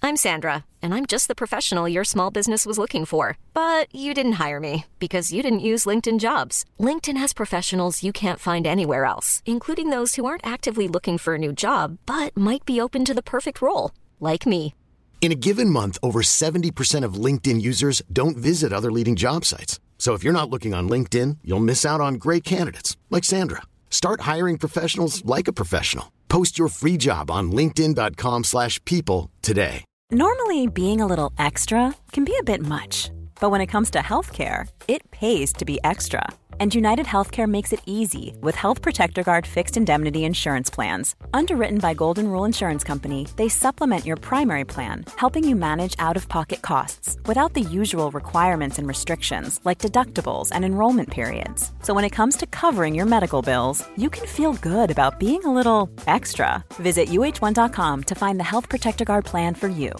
I'm Sandra, and I'm just the professional your small business was looking for. But you didn't hire me because you didn't use LinkedIn Jobs. LinkedIn has professionals you can't find anywhere else, including those who aren't actively looking for a new job, but might be open to the perfect role, like me. In a given month, over 70% of LinkedIn users don't visit other leading job sites. So if you're not looking on LinkedIn, you'll miss out on great candidates like Sandra. Start hiring professionals like a professional. Post your free job on linkedin.com/people today. Normally, being a little extra can be a bit much. But when it comes to healthcare, it pays to be extra. And United Healthcare makes it easy with Health Protector Guard fixed indemnity insurance plans. Underwritten by Golden Rule Insurance Company, they supplement your primary plan, helping you manage out-of-pocket costs without the usual requirements and restrictions like deductibles and enrollment periods. So when it comes to covering your medical bills, you can feel good about being a little extra. Visit uh1.com to find the Health Protector Guard plan for you.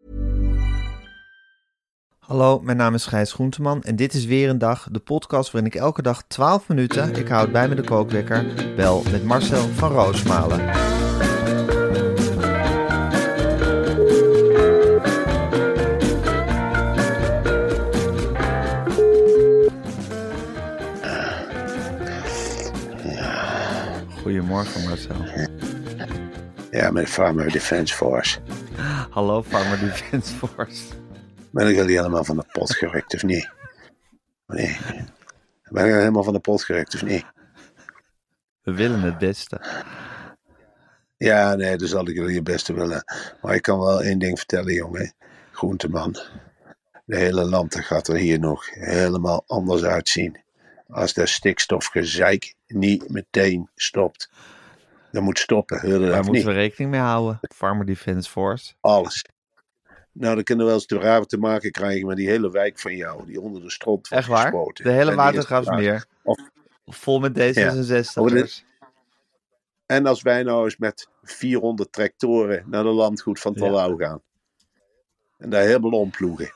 Hallo, mijn naam is Gijs Groenteman en dit is weer een dag, de podcast waarin ik elke dag 12 minuten, ik houd bij me de kookwekker, bel met Marcel van Roosmalen. Goedemorgen Marcel. Ja, met Farmer Defence Force. Hallo Farmer Defence Force. Ben ik al helemaal van de pot gerukt of niet? Nee. Ben ik al helemaal van de pot gerukt of niet? We willen het beste. Ja, nee, dus zal ik jullie het beste willen. Maar ik kan wel één ding vertellen, jongen. Groenteman. De hele land gaat er hier nog helemaal anders uitzien. Als de stikstofgezeik niet meteen stopt. Dat moet stoppen, hoor je dat Daar niet? moeten we rekening mee houden. Farmer Defence Force. Alles. Nou, dan kunnen we wel eens te raar te maken krijgen met die hele wijk van jou, die onder de stront wordt Echt waar? gespoten. De hele En die is Watergraafsmeer. Of- Vol met D66'ers. En als wij nou eens met 400 tractoren naar de landgoed van Terlouw gaan. En daar helemaal omploegen.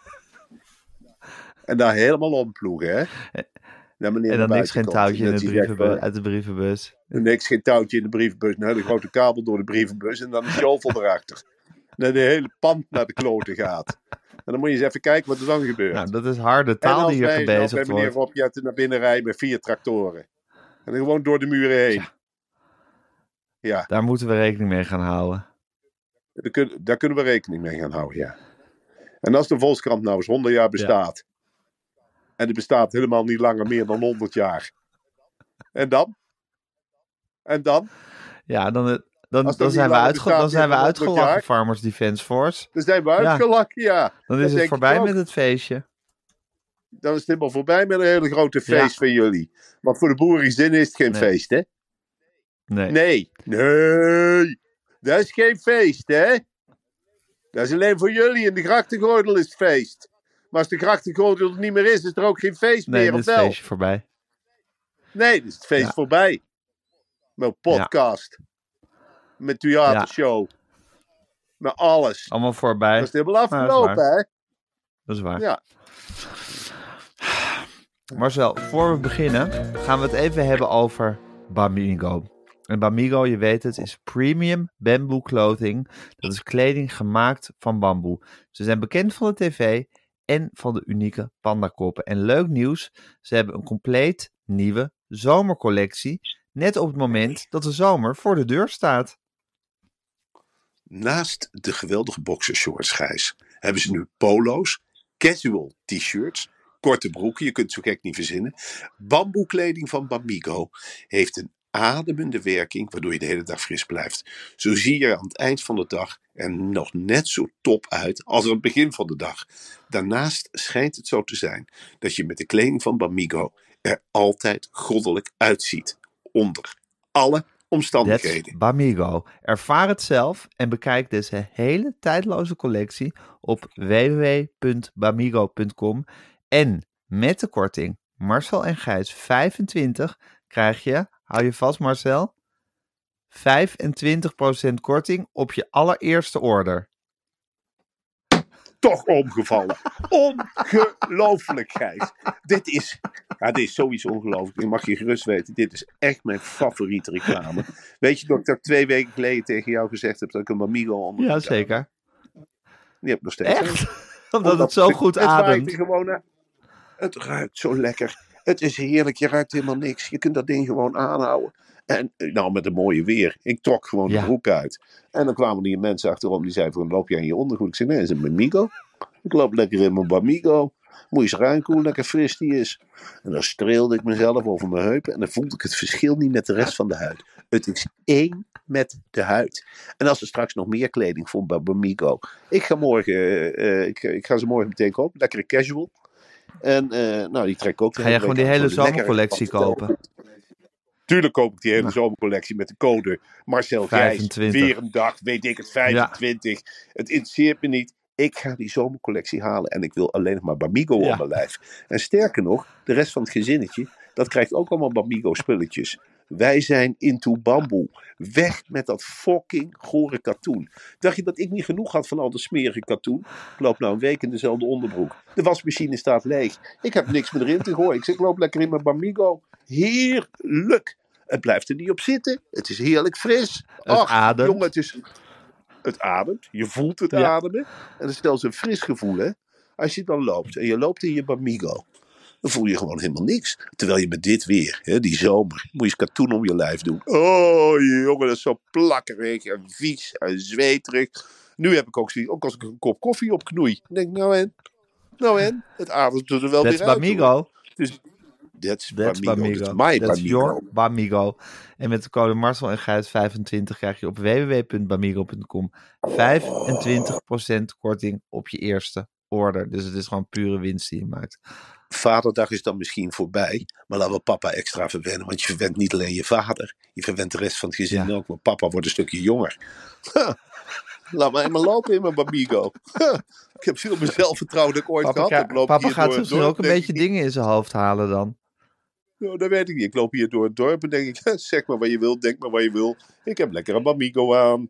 Hè? En dan niks geen touwtje in uit de brievenbus. Niks geen touwtje in de brievenbus. Nou, de grote kabel door de brievenbus en dan een shovel erachter. En de hele pand naar de kloten gaat. En dan moet je eens even kijken wat er dan gebeurt. Nou, dat is harde taal die hier gebezigd wordt. En meneer Robjet naar binnen rijden met 4 tractoren. En dan gewoon door de muren heen. Ja. Daar moeten we rekening mee gaan houden. Daar kunnen we rekening mee gaan houden, ja. En als de Volkskrant nou eens 100 jaar bestaat. En die bestaat helemaal niet langer meer dan 100 jaar. En dan? Ja, dan zijn we uitgelachen, Farmers Defence Force. Dan zijn we uitgelachen, ja. Dan is het voorbij met het feestje. Dan is het helemaal voorbij met een hele grote feest van jullie. Want voor de boerengezinnen is het geen feest, hè? Nee. Dat is geen feest, hè? Dat is alleen voor jullie. In de grachtengordel is het feest. Maar als de grachtengordel er niet meer is er ook geen feest meer, of wel? Nee, is het feestje voorbij. Nee, is het feest voorbij. Met podcast. Met theatershow. Met alles. Allemaal voorbij. Dat is helemaal afgelopen, hè? Dat is waar. Ja. Marcel, voor we beginnen gaan we het even hebben over Bamigo. En Bamigo, je weet het, is premium bamboe clothing. Dat is kleding gemaakt van bamboe. Ze zijn bekend van de tv en van de unieke pandakoppen. En leuk nieuws, ze hebben een compleet nieuwe zomercollectie. Net op het moment dat de zomer voor de deur staat. Naast de geweldige boxershorts, Gijs, hebben ze nu polo's, casual t-shirts, korte broeken, je kunt het zo gek niet verzinnen. Bamboekleding van Bamigo heeft een ademende werking, waardoor je de hele dag fris blijft. Zo zie je er aan het eind van de dag er nog net zo top uit als aan het begin van de dag. Daarnaast schijnt het zo te zijn dat je met de kleding van Bamigo er altijd goddelijk uitziet. Onder alle omstandigheden. That's Bamigo. Ervaar het zelf en bekijk deze hele tijdloze collectie op www.bamigo.com. En met de korting Marcel en Gijs 25 krijg je, hou je vast Marcel, 25% korting op je allereerste order. Toch omgevallen. Ongelooflijk, Gijs. Dit is sowieso ongelooflijk. Je mag je gerust weten. Dit is echt mijn favoriete reclame. Weet je dat ik 2 weken geleden tegen jou gezegd heb dat ik een Bamigo onder. Ja, zeker. Die heb ik nog steeds aan. Echt? Omdat het zo goed het waait ademt. er gewoon naar. Het ruikt zo lekker. Het is heerlijk. Je ruikt helemaal niks. Je kunt dat ding gewoon aanhouden. En nou, met een mooie weer. Ik trok gewoon de broek uit. En dan kwamen die mensen achterom. Die zeiden van, loop jij in je ondergoed? Ik zei, nee, dat is een Bamigo. Ik loop lekker in mijn Bamigo. Moet je eens ruiken hoe lekker fris die is. En dan streelde ik mezelf over mijn heupen. En dan voelde ik het verschil niet met de rest van de huid. Het is één met de huid. En als er straks nog meer kleding voor bij Bamigo. Ik ga morgen, ik ga ze morgen meteen kopen. Lekkere casual. En nou, die trek ik ook. Ga je gewoon die hele zomercollectie kopen? Tuurlijk koop ik die hele zomercollectie met de code Marcel Gijs. 25. Weer een dag, weet ik het, 25. Ja. Het interesseert me niet. Ik ga die zomercollectie halen en ik wil alleen nog maar Bamigo op mijn lijf. En sterker nog, de rest van het gezinnetje, dat krijgt ook allemaal Bamigo spulletjes. Wij zijn into bamboe. Weg met dat fucking gore katoen. Dacht je dat ik niet genoeg had van al dat smerige katoen? Ik loop nou een week in dezelfde onderbroek. De wasmachine staat leeg. Ik heb niks meer erin te gooien. Ik zeg, ik loop lekker in mijn Bamigo. Heerlijk. Het blijft er niet op zitten. Het is heerlijk fris. Het ademt. Jongen, het ademt. Je voelt het ademen. En het is zelfs een fris gevoel, hè. Als je dan loopt en je loopt in je Bamigo, dan voel je gewoon helemaal niks. Terwijl je met dit weer, hè, die zomer, moet je eens katoen om je lijf doen. Oh, jongen, dat is zo plakkerig en vies en zweterig. Nu heb ik ook zoiets, ook als ik een kop koffie opknoei. Dan denk ik, nou en, het ademt er wel weer uit. Bamigo. Dus that's Bamigo. That's my That's Bamigo. your Bamigo. En met de code Marcel en Gijs 25 krijg je op www.bamigo.com 25% korting op je eerste order. Dus het is gewoon pure winst die je maakt. Vaderdag is dan misschien voorbij, maar laten we papa extra verwennen. Want je verwent niet alleen je vader, je verwent de rest van het gezin ook. Want papa wordt een stukje jonger. Laat mij maar lopen in mijn Bamigo. Ik heb veel meer zelfvertrouwen dat ik ooit gehad heb. Papa gaat misschien ook een beetje dingen in zijn hoofd halen dan. Nou, dat weet ik niet. Ik loop hier door het dorp en denk ik, zeg maar wat je wil, denk maar wat je wil. Ik heb lekker een Bamigo aan.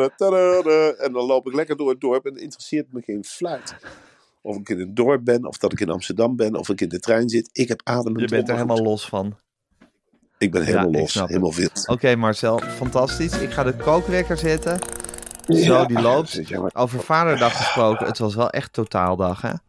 En dan loop ik lekker door het dorp en het interesseert me geen fluit. Of ik in het dorp ben, of dat ik in Amsterdam ben, of ik in de trein zit. Ik heb ademend. Je bent er helemaal los van. Ik ben helemaal los, helemaal wild. Oké, Marcel, fantastisch. Ik ga de kookwekker zetten. Zo, die loopt. Over Vaderdag gesproken, het was wel echt totaaldag, hè?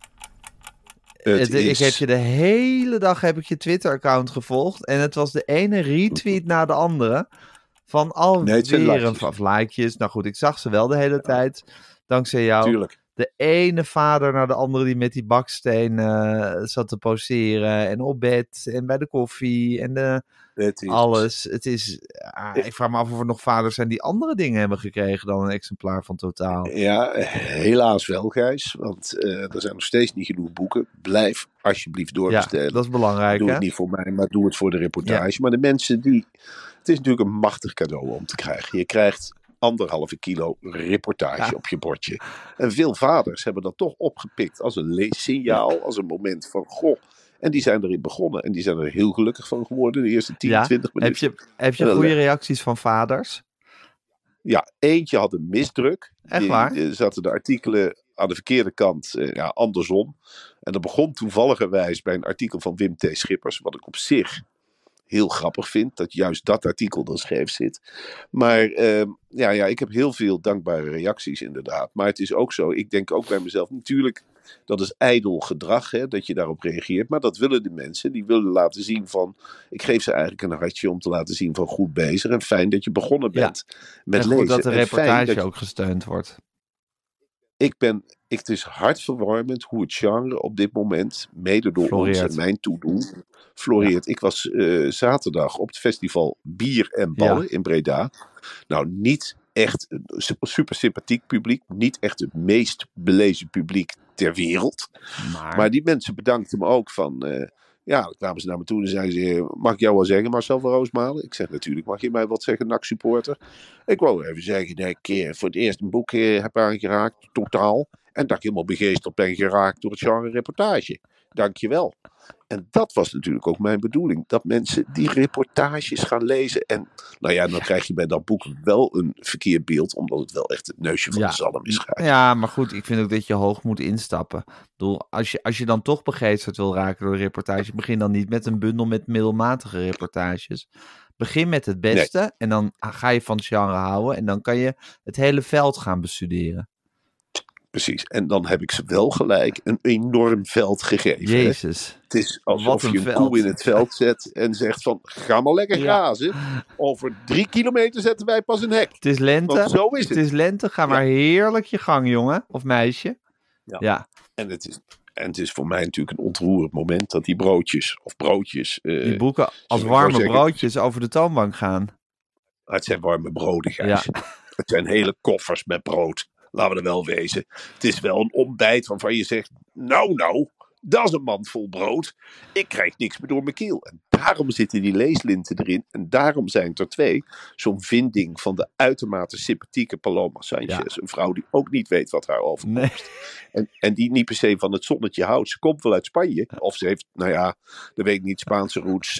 Ik heb je de hele dag je Twitter-account gevolgd. En het was de ene retweet na de andere. Van alweer of likejes. Nou goed, ik zag ze wel de hele tijd. Dankzij jou. Tuurlijk. De ene vader naar de andere die met die baksteen zat te poseren. En op bed. En bij de koffie. En alles. Het is, ik vraag me af of er nog vaders zijn die andere dingen hebben gekregen dan een exemplaar van Totaal. Ja, helaas wel, Gijs. Want er zijn nog steeds niet genoeg boeken. Blijf alsjeblieft doorbestellen. Ja, dat is belangrijk. Doe het niet voor mij, maar doe het voor de reportage. Ja. Maar de mensen die... Het is natuurlijk een machtig cadeau om te krijgen. Je krijgt 1,5 kilo reportage op je bordje. En veel vaders hebben dat toch opgepikt als een leessignaal. Als een moment van, goh. En die zijn erin begonnen. En die zijn er heel gelukkig van geworden. De eerste 10, 20 minuten. Heb je goede reacties van vaders? Ja, eentje had een misdruk. Echt waar? Die zaten de artikelen aan de verkeerde kant, andersom. En dat begon toevalligerwijs bij een artikel van Wim T. Schippers. Wat ik op zich heel grappig vind, dat juist dat artikel er scheef zit. Maar ik heb heel veel dankbare reacties inderdaad. Maar het is ook zo, ik denk ook bij mezelf, natuurlijk, dat is ijdel gedrag, hè, dat je daarop reageert. Maar dat willen de mensen, die willen laten zien van, ik geef ze eigenlijk een hartje om te laten zien van goed bezig. En fijn dat je begonnen bent met lezen. En goed dat de reportage ook gesteund wordt. Het is hartverwarmend hoe het genre op dit moment, mede door ons en mijn toedoen, floreert. Ja. Ik was zaterdag op het festival Bier en Ballen in Breda. Nou, niet echt een super sympathiek publiek. Niet echt het meest belezen publiek ter wereld. Maar die mensen bedankten me ook van... dan kwamen ze naar me toe en zeiden ze... Mag ik jou wel zeggen, Marcel van Roosmalen? Ik zeg natuurlijk, mag je mij wat zeggen, NAC-supporter? Ik wou even zeggen dat ik voor het eerst een boek heb aangeraakt, Totaal. En dat ik helemaal begeesterd ben geraakt door het genre reportage. Dank je wel. En dat was natuurlijk ook mijn bedoeling. Dat mensen die reportages gaan lezen. En dan krijg je bij dat boek wel een verkeerd beeld. Omdat het wel echt het neusje van de zalm is. Ja, maar goed, ik vind ook dat je hoog moet instappen. Ik bedoel, als je dan toch begeesterd wil raken door de reportage. Begin dan niet met een bundel met middelmatige reportages. Begin met het beste. En dan ga je van het genre houden. En dan kan je het hele veld gaan bestuderen. Precies. En dan heb ik ze wel gelijk een enorm veld gegeven. Hè? Jezus. Het is alsof Wat je een een veld. koe in het veld zet en zegt van, ga maar lekker grazen. Over 3 kilometer zetten wij pas een hek. Het is lente. Want zo is Het is lente. Ga maar heerlijk je gang, jongen. Of meisje. Ja. En het is voor mij natuurlijk een ontroerend moment dat die broodjes... Die boeken als ik warme wou zeggen, broodjes over de toonbank gaan. Het zijn warme broden, Gijs. Ja. Het zijn hele koffers met brood. Laten we er wel wezen. Het is wel een ontbijt waarvan je zegt, nou, dat is een mand vol brood. Ik krijg niks meer door mijn keel. En daarom zitten die leeslinten erin. En daarom zijn er 2. Zo'n vinding van de uitermate sympathieke Paloma Sanchez. Een vrouw die ook niet weet wat haar overkomt. Nee. En die niet per se van het zonnetje houdt. Ze komt wel uit Spanje. Of ze heeft, dat weet ik niet, Spaanse roots.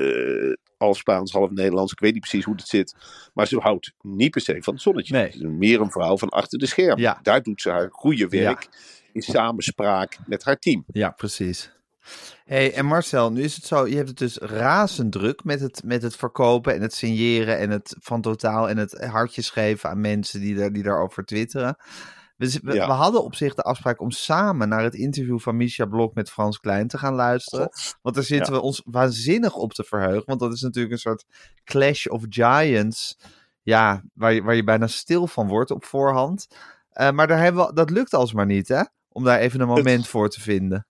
Half Spaans, half Nederlands. Ik weet niet precies hoe het zit. Maar ze houdt niet per se van het zonnetje. Nee. Het is meer een vrouw van achter de schermen. Ja. Daar doet ze haar goede werk. In samenspraak met haar team. Ja, precies. Hey, en Marcel, nu is het zo, je hebt het dus razend druk met het verkopen en het signeren en het van Totaal en het hartjes geven aan mensen die daarover twitteren. We hadden op zich de afspraak om samen naar het interview van Misha Blok met Frans Klein te gaan luisteren. Want daar zitten we ons waanzinnig op te verheugen. Want dat is natuurlijk een soort clash of giants. Ja, waar je bijna stil van wordt op voorhand. Maar dat lukt alsmaar niet, hè? Om daar even een moment voor te vinden.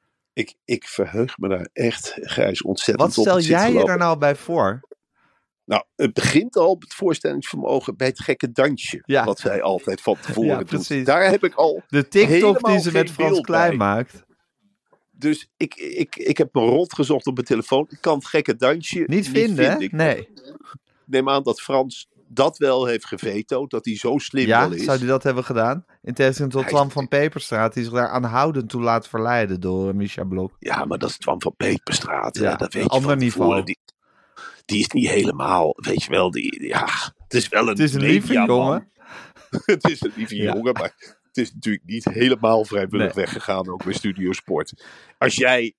Ik verheug me daar echt, Gijs, ontzettend op. Wat stel jij je daar nou bij voor? Nou, het begint al het voorstellingsvermogen bij het gekke dansje. Wat zij altijd van tevoren doet. Daar heb ik al de TikTok die ze met Frans Klein maakt. Dus ik heb me rot gezocht op mijn telefoon. Ik kan het gekke dansje niet vinden, hè? Nee. Ik neem aan dat Frans dat wel heeft gevetoed, dat hij zo slim wel is. Ja, zou hij dat hebben gedaan? In tegenstelling tot Twan van Peperstraat, die zich daar aanhoudend toe laat verleiden door Misha Blok. Ja, maar dat is Twan van Peperstraat. Ja, dat weet je ander niveau. Die is niet helemaal, weet je wel, het is wel een... Het is een lieve jongen. Het is een lieve jongen, maar het is natuurlijk niet helemaal vrijwillig weggegaan, ook bij Studio Sport. Als jij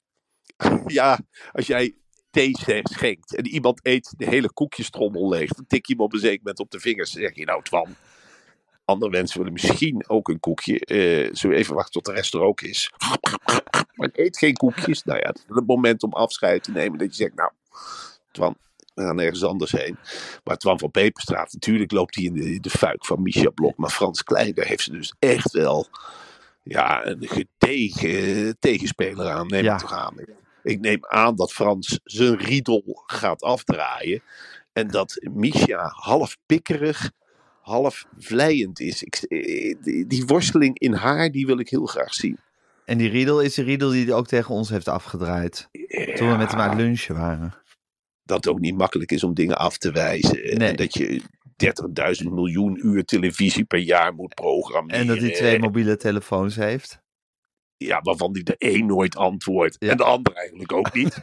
thee schenkt en iemand eet de hele koekjestrommel leeg, dan tik je hem op een zeker moment op de vingers. Dan zeg je, nou Twan, andere mensen willen misschien ook een koekje. Zullen we even wachten tot de rest er ook is. Maar eet geen koekjes. Nou ja, het is het moment om afscheid te nemen. Dat je zegt, nou Twan, we gaan ergens anders heen. Maar Twan van Peperstraat, natuurlijk loopt hij in de fuik van Misha Blok. Maar Frans Klein, daar heeft ze dus echt wel een gedegen tegenspeler aan. Neem ik toch aan. Ik neem aan dat Frans zijn riedel gaat afdraaien. En dat Misha half pikkerig, half vleiend is. Die worsteling in haar, die wil ik heel graag zien. En die riedel is de riedel die hij ook tegen ons heeft afgedraaid. Toen we met hem aan het lunchen waren. Dat het ook niet makkelijk is om dingen af te wijzen. Nee. En dat je 30.000 miljoen uur televisie per jaar moet programmeren. En dat hij 2 mobiele telefoons heeft. Ja, waarvan hij de een nooit antwoordt. Ja. En de ander eigenlijk ook niet.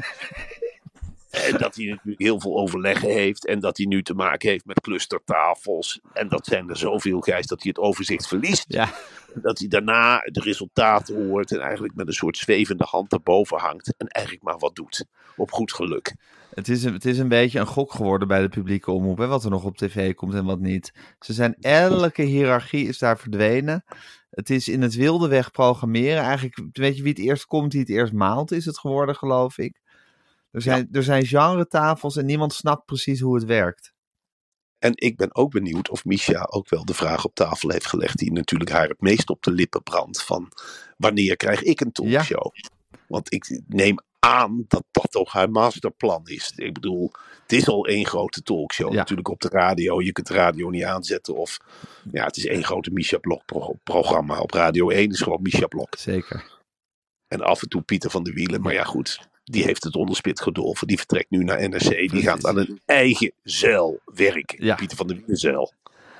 En dat hij natuurlijk heel veel overleggen heeft. En dat hij nu te maken heeft met clustertafels. En dat zijn er zoveel, Gijs, dat hij het overzicht verliest. Ja. Dat hij daarna de resultaten hoort. En eigenlijk met een soort zwevende hand erboven hangt. En eigenlijk maar wat doet. Op goed geluk. Het is een beetje een gok geworden bij de publieke omroep. Hè, wat er nog op tv komt en wat niet. Elke hiërarchie is daar verdwenen. Het is in het wilde weg programmeren. Eigenlijk, weet je wie het eerst komt, die het eerst maalt, is het geworden, geloof ik. Er zijn genre-tafels en niemand snapt precies hoe het werkt. En ik ben ook benieuwd of Misha ook wel de vraag op tafel heeft gelegd, die natuurlijk haar het meest op de lippen brandt, van wanneer krijg ik een talkshow? Ja. Want ik neem aan dat dat toch haar masterplan is. Ik bedoel, het is al één grote talkshow natuurlijk op de radio. Je kunt de radio niet aanzetten of het is één grote Misha Blok programma. Op Radio 1 is gewoon Misha Blok. Zeker. En af en toe Pieter van der Wielen, maar ja goed. Die heeft het onderspit gedolven. Die vertrekt nu naar NRC. Die gaat aan een eigen zeil werken. Ja. Pieter van der Wielen zeil.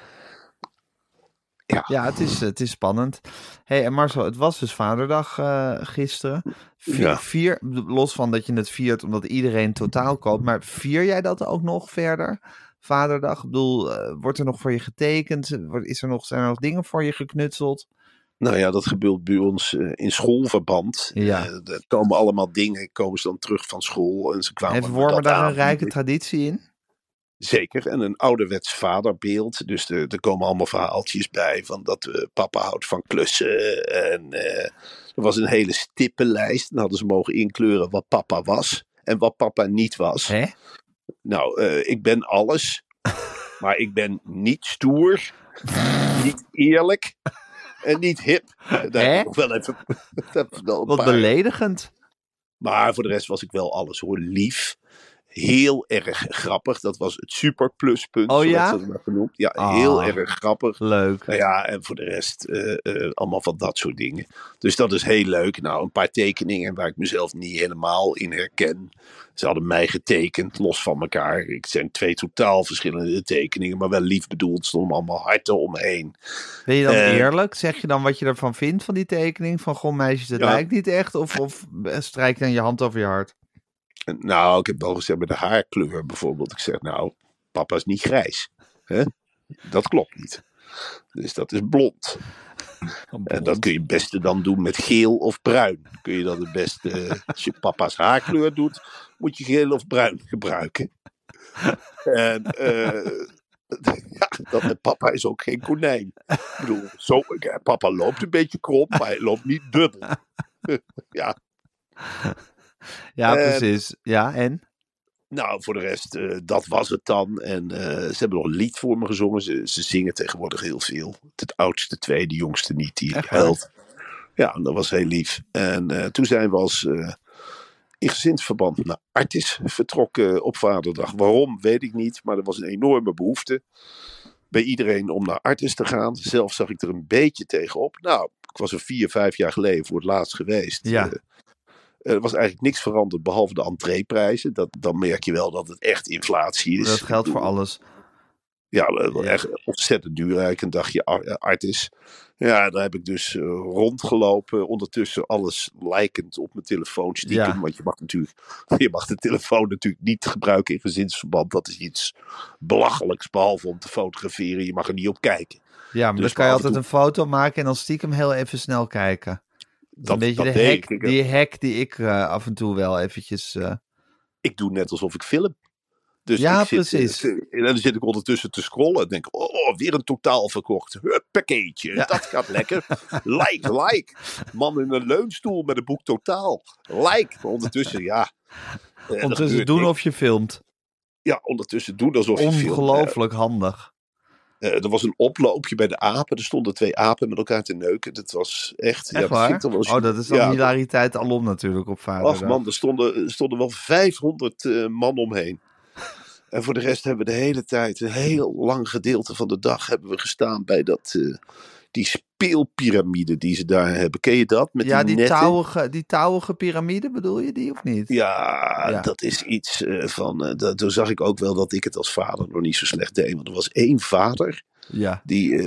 Ja, het is spannend. Hey, en Marcel, het was dus Vaderdag gisteren. Vier, los van dat je het viert omdat iedereen Totaal koopt. Maar vier jij dat ook nog verder? Vaderdag? Ik bedoel, wordt er nog voor je getekend? Zijn er nog dingen voor je geknutseld? Nou ja, dat gebeurt bij ons in schoolverband. Ja. Er komen allemaal dingen, komen ze dan terug van school. En ze kwamen Heeft Wormer daar een rijke traditie in? Zeker, en een ouderwets vaderbeeld. Dus er komen allemaal verhaaltjes bij van dat papa houdt van klussen. En er was een hele stippenlijst. Dan hadden ze mogen inkleuren wat papa was en wat papa niet was. Hè? Nou, ik ben alles. Maar ik ben niet stoer, niet eerlijk en niet hip. Daar heb ik nog wel even... Wat beledigend. Maar voor de rest was ik wel alles hoor. Lief. Heel erg grappig. Dat was het super pluspunt. Oh ja? Zo werd dat genoemd. Ja, heel erg grappig. Leuk. Nou ja, en voor de rest allemaal van dat soort dingen. Dus dat is heel leuk. Nou, een paar tekeningen waar ik mezelf niet helemaal in herken. Ze hadden mij getekend, los van elkaar. Het zijn 2 totaal verschillende tekeningen, maar wel lief bedoeld. Stonden allemaal harten omheen. Ben je dan eerlijk? Zeg je dan wat je ervan vindt van die tekening? Van, goh meisjes, het lijkt niet echt? Of strijk je dan je hand over je hart? Nou, ik heb wel gezegd met de haarkleur bijvoorbeeld. Ik zeg, nou, papa is niet grijs. Hè? Dat klopt niet. Dus dat is blond. En dat kun je het beste dan doen met geel of bruin. Kun je dat het beste, als je papa's haarkleur doet, moet je geel of bruin gebruiken. En dat met papa is ook geen konijn. Ik bedoel, papa loopt een beetje krom, maar hij loopt niet dubbel. Ja. Ja, precies. Ja, en? Nou, voor de rest, dat was het dan. En ze hebben nog een lied voor me gezongen. Ze zingen tegenwoordig heel veel. Het oudste 2, de jongste niet, die huilt. Ja, dat was heel lief. En toen zijn we als in gezinsverband naar Artis vertrokken op Vaderdag. Waarom, weet ik niet. Maar er was een enorme behoefte bij iedereen om naar Artis te gaan. Zelf zag ik er een beetje tegenop. Nou, ik was er 4, 5 jaar geleden voor het laatst geweest. Ja. Er was eigenlijk niks veranderd behalve de entreeprijzen. Dan merk je wel dat het echt inflatie is. Dat geldt voor alles. Ja, echt ontzettend duur eigenlijk. Een dagje Artis. Ja, daar heb ik dus rondgelopen. Ondertussen alles lijkend op mijn telefoon stiekem. Ja. Want je mag de telefoon natuurlijk niet gebruiken in gezinsverband. Dat is iets belachelijks. Behalve om te fotograferen. Je mag er niet op kijken. Ja, maar Dus dan kan je af en altijd een foto maken en dan stiekem heel even snel kijken. Dat is een beetje die hack die ik af en toe wel eventjes... Ik doe net alsof ik film. Dus ja, precies. En dan zit ik ondertussen te scrollen en denk, weer een totaal verkocht. Huppakkeetje, ja. Dat gaat lekker. Like. Man in een leunstoel met een boek totaal. Like. Maar ondertussen, ja. Ondertussen doen of je filmt. Ja, ondertussen doen alsof je filmt. Ongelooflijk handig. Er was een oploopje bij de apen. Er stonden 2 apen met elkaar te neuken. Dat was echt... Echt waar? Dat is dan hilariteit alom natuurlijk op Vaderdag. Ach man, er stonden wel 500 man omheen. En voor de rest hebben we de hele tijd, een heel lang gedeelte van de dag, hebben we gestaan bij die speelpiramide die ze daar hebben. Ken je dat? Met die touwige piramide, bedoel je die of niet? Ja. Dat is iets van... Toen zag ik ook wel dat ik het als vader nog niet zo slecht deed. Want er was 1 vader. Ja.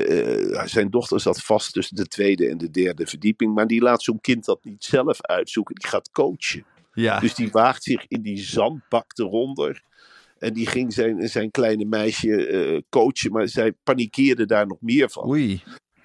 Zijn dochter zat vast tussen de 2e en de 3e verdieping. Maar die laat zo'n kind dat niet zelf uitzoeken. Die gaat coachen. Ja. Dus die waagt zich in die zandbak eronder. En die ging zijn kleine meisje coachen. Maar zij panikeerde daar nog meer van. Oei.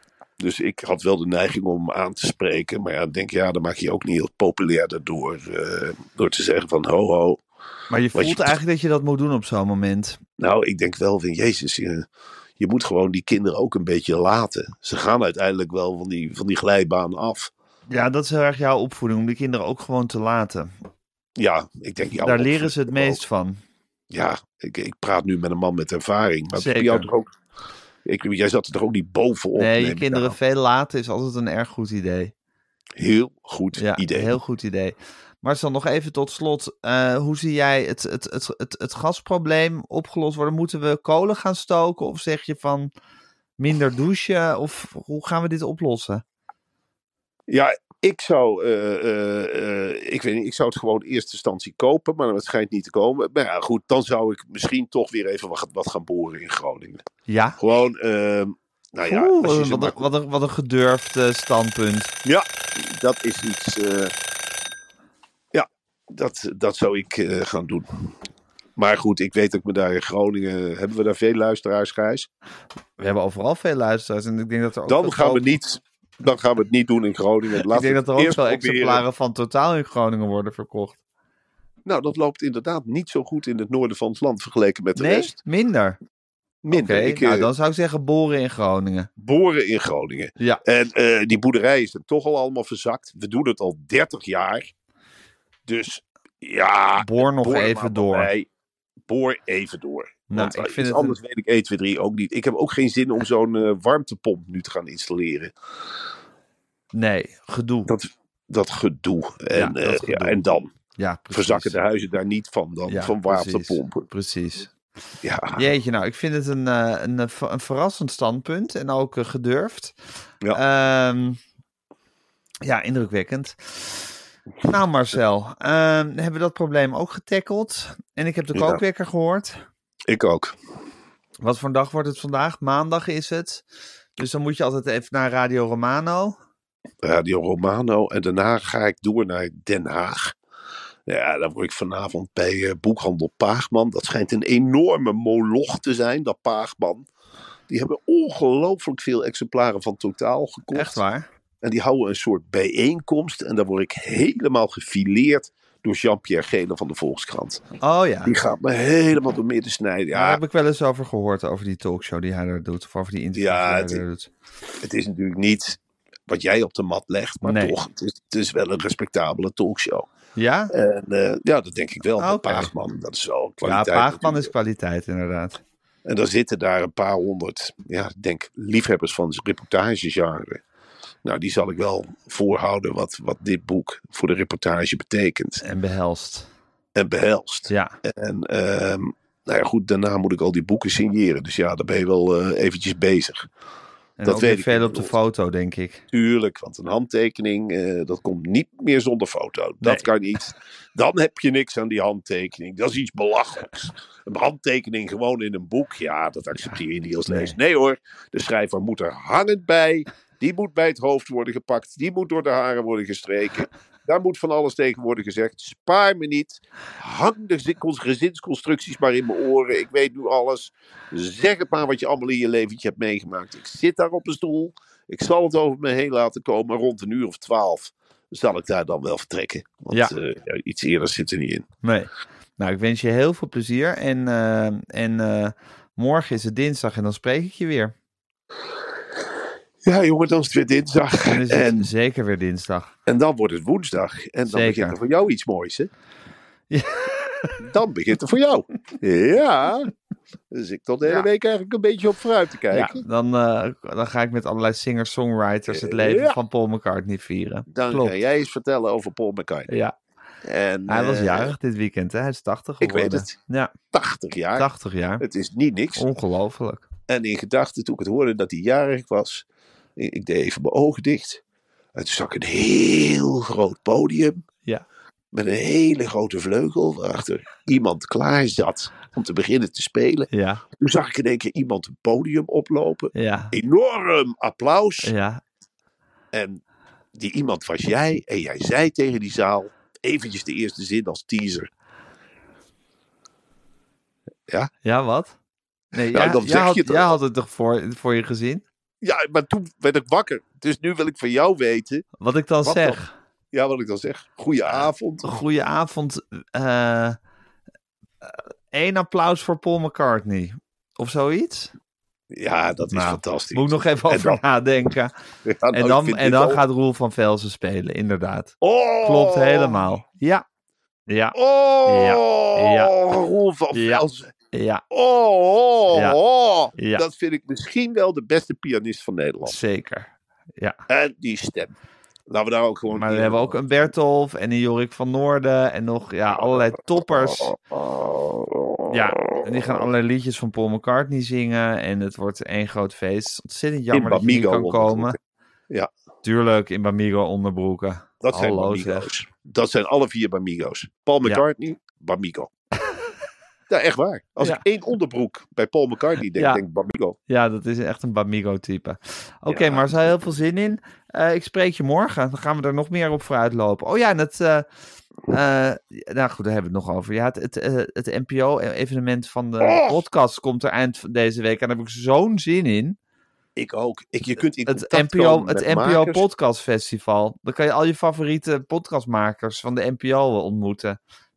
Dus ik had wel de neiging om hem aan te spreken. Maar ja, ik denk, dan maak je ook niet heel populair daardoor. Door te zeggen van ho. Maar je voelt eigenlijk dat je dat moet doen op zo'n moment. Nou, ik denk wel van Jezus, je moet gewoon die kinderen ook een beetje laten. Ze gaan uiteindelijk wel van die glijbaan af. Ja, dat is heel erg jouw opvoeding, om die kinderen ook gewoon te laten. Ja, ik denk jouw daar leren ze het meest van. Ja, ik praat nu met een man met ervaring. Maar zeker. Jou toch ook... Jij zat er toch ook niet bovenop? Nee, je kinderen veel laten is altijd een erg goed idee. Heel goed idee. Heel goed idee. Marcel, nog even tot slot. Hoe zie jij het gasprobleem opgelost worden? Moeten we kolen gaan stoken? Of zeg je van minder douchen? Of hoe gaan we dit oplossen? Ja, ik zou... ik weet niet, ik zou het gewoon in eerste instantie kopen. Maar het schijnt niet te komen. Maar ja, goed, dan zou ik misschien toch weer even wat gaan boren in Groningen. Ja? Gewoon... wat een gedurfd standpunt. Ja, dat is iets... dat zou ik gaan doen. Maar goed, ik weet dat ik me daar in Groningen... Hebben we daar veel luisteraars, Gijs? We hebben overal veel luisteraars. En ik denk dat er ook Dan gaan we het niet doen in Groningen. Ik denk dat er ook wel exemplaren van Totaal in Groningen worden verkocht. Nou, dat loopt inderdaad niet zo goed in het noorden van het land vergeleken met de Nee, rest. minder. Minder. Oké, nou dan zou ik zeggen boren in Groningen. Boren in Groningen. Ja. En die boerderij is er toch al allemaal verzakt. We doen het al 30 jaar. Dus ja, Boor nog boor er even maar door. bij. Boor even door. Nou, Want ik vind iets het anders weet ik 1, 2, 3 ook niet. Ik heb ook geen zin om zo'n warmtepomp nu te gaan installeren. Nee, gedoe. Dat gedoe. En, dat gedoe. en dan Ja, precies. verzakken de huizen daar niet van. Dan Ja, van waterpompen. Precies. Ja. Jeetje, nou, ik vind het een verrassend standpunt en ook gedurfd. Ja. Ja, indrukwekkend. Nou, Marcel, hebben we dat probleem ook getackeld? En ik heb de Ja. kookwekker gehoord. Ik ook. Wat voor een dag wordt het vandaag? Maandag is het. Dus dan moet je altijd even naar Radio Romano. Radio Romano. En daarna ga ik door naar Den Haag. Ja, dan word ik vanavond bij boekhandel Paagman. Dat schijnt een enorme moloch te zijn, dat Paagman. Die hebben ongelooflijk veel exemplaren van Totaal gekocht. Echt waar? En die houden een soort bijeenkomst. En daar word ik helemaal gefileerd door Jean-Pierre Gele van de Volkskrant. Oh ja. Die gaat me helemaal door midden snijden. Daar Ja, heb ik wel eens over gehoord, over die talkshow die hij daar doet. Of over die interviews Ja, die hij het- daar doet. het is natuurlijk niet wat jij op de mat legt. Maar Nee. toch, het is wel een respectabele talkshow. Ja? En ja, dat denk ik wel. Met Oké. Paagman, dat is wel Ja, kwaliteit. Paagman natuurlijk. is kwaliteit, inderdaad. En dan zitten daar een paar honderd, ja, ik denk liefhebbers van het reportagegenre. Nou, die zal ik wel voorhouden wat dit boek voor de reportage betekent En behelst. en behelst. Ja. En nou ja, goed, daarna moet ik al die boeken signeren. Dus ja, daar ben je wel eventjes bezig. En Dat ook weet weer ik veel op de inmiddels. foto, denk ik. Tuurlijk, want een handtekening, dat komt niet meer zonder foto. Dat Nee. kan niet. Dan heb je niks aan die handtekening. Dat is iets belachelijks. Een handtekening gewoon in een boek, ja, dat accepteer je niet als lezer. Nee hoor, de schrijver moet er hangend bij. Die moet bij het hoofd worden gepakt. Die moet door de haren worden gestreken. Daar moet van alles tegen worden gezegd. Spaar me niet. Hang de gezinsconstructies maar in mijn oren. Ik weet nu alles. Zeg het maar wat je allemaal in je leventje hebt meegemaakt. Ik zit daar op een stoel. Ik zal het over me heen laten komen. Rond 1:12 zal ik daar dan wel vertrekken. Want Ja. ja, iets eerder zit er niet in. Nee. Nou, ik wens je heel veel plezier. En morgen is het dinsdag en dan spreek ik je weer. Ja, jongen, dan is het weer dinsdag. En is het En, zeker weer dinsdag. en dan wordt het woensdag. En dan Zeker. begint er voor jou iets moois, hè? Ja. Dan begint er voor jou. Ja. Dus ik tot de hele Ja. week eigenlijk een beetje op vooruit te Ja, kijken. dan ga ik met allerlei singer-songwriters het leven Ja. van Paul McCartney vieren. Dan Klopt. ga jij eens vertellen over Paul McCartney. Ja, En, hij was jarig dit weekend, hè? Hij is 80 ik geworden. weet het. Ja, 80 jaar. 80 jaar. Het is niet niks. Ongelooflijk. En in gedachten, toen ik het hoorde dat hij jarig was, ik deed even mijn ogen dicht. En toen zag ik een heel groot podium. Ja. Met een hele grote vleugel, waarachter iemand klaar zat om te beginnen te spelen. Ja, Toen zag ik in één keer iemand een podium oplopen. ja, Enorm applaus. ja. En die iemand was jij. En jij zei tegen die zaal, eventjes de eerste zin als teaser. Ja, wat? Nee, Nou, dan zeg je het jij al. had het toch voor je gezien? Ja, maar toen werd ik wakker. Dus nu wil ik van jou weten. Wat ik dan Wat zeg. Ja, wat ik dan zeg. Goedenavond. Goedenavond. 1 applaus voor Paul McCartney. Of zoiets? Ja, dat is Nou, fantastisch. Moet ik nog even En over dan- nadenken. Ja, En nou, ik dan, vind en dit dan al- gaat Roel van Velzen spelen, inderdaad. Oh! Klopt helemaal. Ja. Ja. Oh! Ja. Roel van Ja. Velzen. Ja. Oh! Ja. Oh! Ja. Dat vind ik misschien wel de beste pianist van Nederland. Zeker. Ja. En die stem. Laten we daar ook gewoon... Maar we hebben ook een Bertolf en een Jorik van Noorden en nog allerlei toppers. Ja, en die gaan allerlei liedjes van Paul McCartney zingen en het wordt één groot feest. Het is ontzettend jammer dat je niet Bamigo kan komen. onderbroeken. Ja. Tuurlijk, in Bamigo onderbroeken. Dat zijn Hallo, Bamigo's. zeg. Dat zijn alle 4 Bamigo's. Paul McCartney, Bamigo. Ja, echt waar. Als Ja. ik 1 onderbroek bij Paul McCartney denk, Ja. denk ik Bamigo. Ja, dat is echt een Bamigo-type. Oké, Ja. maar er zit heel veel zin in. Ik spreek je morgen. Dan gaan we er nog meer op vooruit lopen. Oh ja, en het... nou goed, daar hebben we het nog over. Ja, het NPO-evenement van de podcast komt er eind van deze week. En daar heb ik zo'n zin in. Ik ook. Je kunt in Het contact NPO, komen het met NPO makers. Podcast Festival. Dan kan je al je favoriete podcastmakers van de NPO ontmoeten.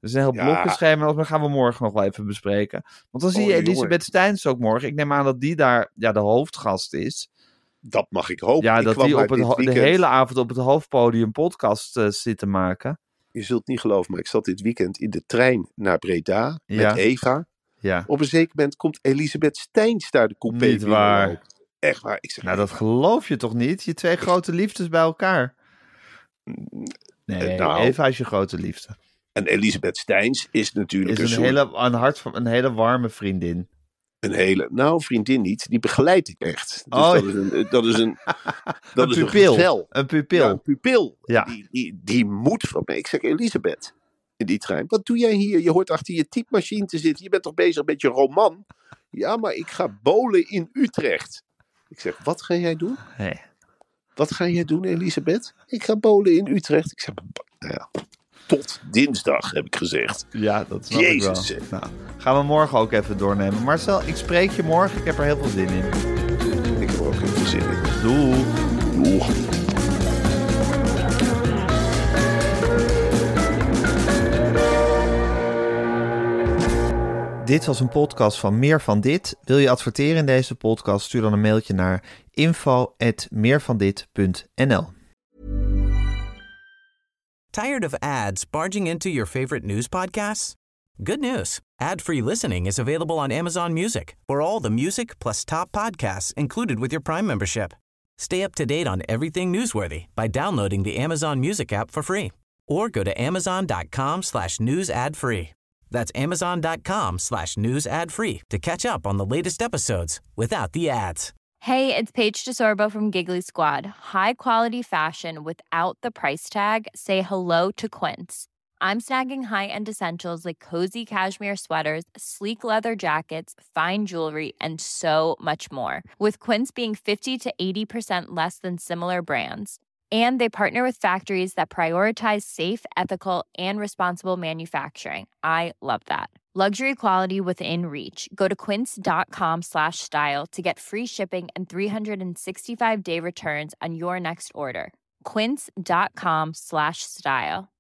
Dus een heel blokkenschema, dat gaan we morgen nog wel even bespreken. Want dan zie je Elisabeth Steins ook morgen. Ik neem aan dat die daar de hoofdgast is. Dat mag ik hopen. Ja, dat die op de hele avond op het hoofdpodium podcast zit te maken. Je zult niet geloven, maar ik zat dit weekend in de trein naar Breda met Eva. Ja. Op een zeker moment komt Elisabeth Steins daar de coupé niet waar. Echt waar. Ik zeg, dat geloof je toch niet? Je twee grote liefdes bij elkaar. Nee, Eva is je grote liefde. En Elisabeth Steins is natuurlijk een hele warme vriendin. Een hele, vriendin niet, die begeleid ik echt. Dus dat is een pupil. Een pupil. Ja, een pupil. Ja. Die moet van mij. Ik zeg, Elisabeth, in die trein, wat doe jij hier? Je hoort achter je typemachine te zitten. Je bent toch bezig met je roman? Ja, maar ik ga bowlen in Utrecht. Ik zeg, wat ga jij doen? Hey. Wat ga jij doen, Elisabeth? Ik ga bowlen in Utrecht. Ik zeg, tot dinsdag, heb ik gezegd. Ja, dat snap ik wel. Nou, gaan we morgen ook even doornemen. Marcel, ik spreek je morgen. Ik heb er heel veel zin in. Ik heb er ook heel veel zin in. Doeg. Dit was een podcast van Meer van Dit. Wil je adverteren in deze podcast? Stuur dan een mailtje naar info@meervandit.nl. Tired of ads barging into your favorite news podcasts? Good news. Ad-free listening is available on Amazon Music for all the music plus top podcasts included with your Prime membership. Stay up to date on everything newsworthy by downloading the Amazon Music app for free or go to amazon.com/news ad free. That's amazon.com/news ad free to catch up on the latest episodes without the ads. Hey, it's Paige DeSorbo from Giggly Squad. High quality fashion without the price tag. Say hello to Quince. I'm snagging high-end essentials like cozy cashmere sweaters, sleek leather jackets, fine jewelry, and so much more. With Quince being 50 to 80% less than similar brands. And they partner with factories that prioritize safe, ethical, and responsible manufacturing. I love that. Luxury quality within reach. Go to quince.com/style to get free shipping and 365-day returns on your next order. Quince.com/style.